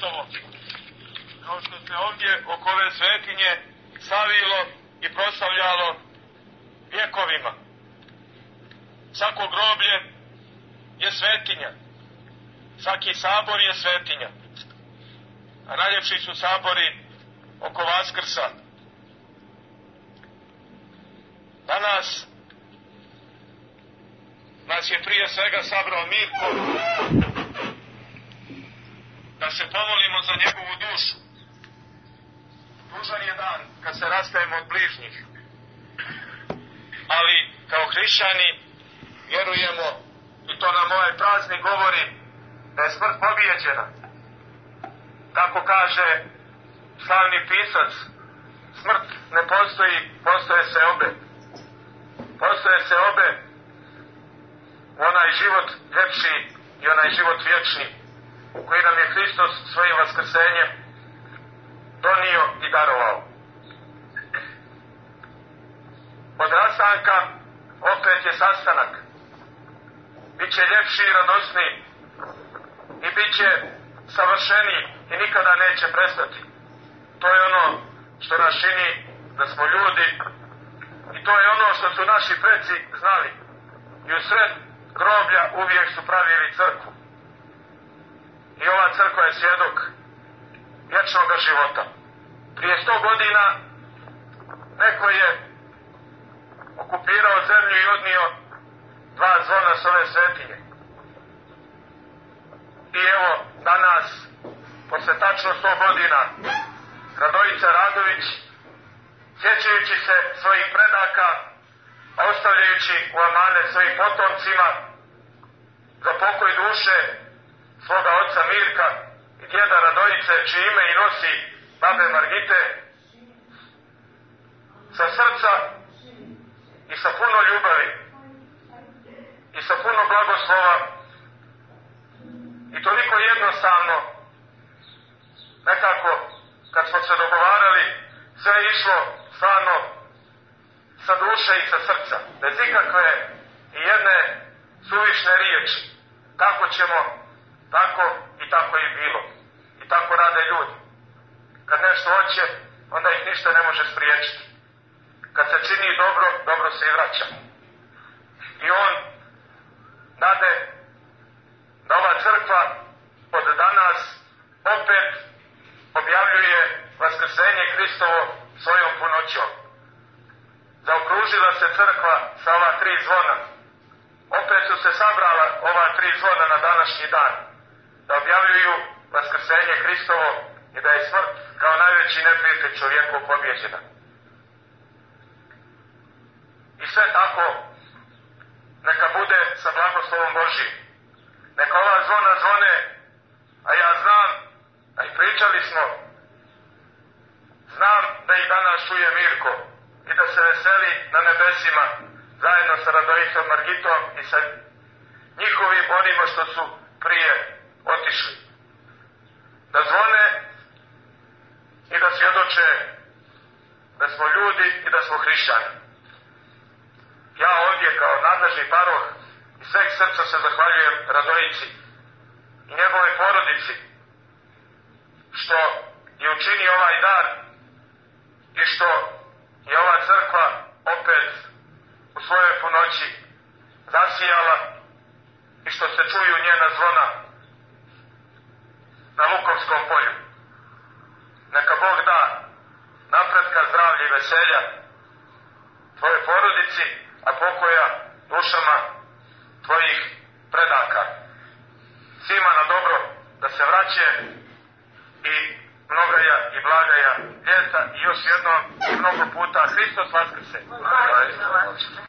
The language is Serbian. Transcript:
Hristovo. Kao što se ovdje oko ove svetinje slavilo i proslavljalo vjekovima. Svako groblje je svetinja. Svaki sabor je svetinja. A najljepši su sabori oko Vaskrsa. Danas nas je prije svega sabrao Mirko da se pomolimo za njegovu dušu. Tužan je dan kad se rastajemo od bližnjih. Ali kao hrišćani vjerujemo, i to nam ovaj praznik govori, da je smrt pobijeđena. Tako kaže slavni pisac, smrt ne postoji, postoje se obe. Postoje se obe u onaj život ljepši i onaj život vječni, koji nam je Hristos svojim vaskrsenjem donio i darovao. Od rastanka opet je sastanak. Biće ljepši i radosniji i bit će savršeniji i nikada neće prestati. To je ono što nas čini da smo ljudi i to je ono što su naši preci znali. I u sred groblja uvijek su pravili crkvu. I ova crkva je svjedok vječnog života. Prije 100 godina neko je okupirao zemlju i odnio 2 zvona s ove svetinje. I evo danas, posle tačno 100 godina, Radojica Radović, sjećajući se svojih predaka, a ostavljajući u amanet svojim potomcima za pokoj duše svoga oca Mirka i djeda Radojice, čije ime i nosi babe Margite, sa srca i sa puno ljubavi i sa puno blagoslova i toliko jednostavno, nekako kad smo se dogovarali, sve je išlo stvarno sa duše i sa srca, bez ikakve i jedne suvišne riječi. Kako ćemo, tako i tako i bilo. I tako rade ljudi. Kad nešto hoće, onda ih ništa ne može spriječiti. Kad se čini dobro, dobro se i vraća. I on nade da ova crkva od danas opet objavljuje vaskrsenje Hristovo svojom punoćom. Zaokružila se crkva sa ova 3 zvona. Opet su se sabrala ova 3 zvona na današnji dan, da objavljuju vaskrsenje Hristovo i da je smrt kao najveći neprijatelj čovjeku pobjeđena. I sve tako neka bude sa blagoslovom Božijim. Neka ova zvona zvone, a ja znam, a i pričali smo, znam da ih danas čuje Mirko i da se veseli na nebesima zajedno sa Radojicom Margitom i sa njihovim onima što su prije otišli. Da zvone i da svjedoče da smo ljudi i da smo hrišćani. Ja ovdje kao nadležni paroh iz sveg srca se zahvaljujem Radojici i njegovoj porodici što je učinio ovaj dar i što je ova crkva opet u svojoj punoći zasijala i što se čuju njena zvona na Lukovskom polju. Neka Bog da napretka, zdravlja i veselja tvojoj porodici, a pokoja dušama tvojih predaka. Svima na dobro da se vraće i mnogaja i blagaja ljeta i još jednom mnogo puta Hristos Vaskrse.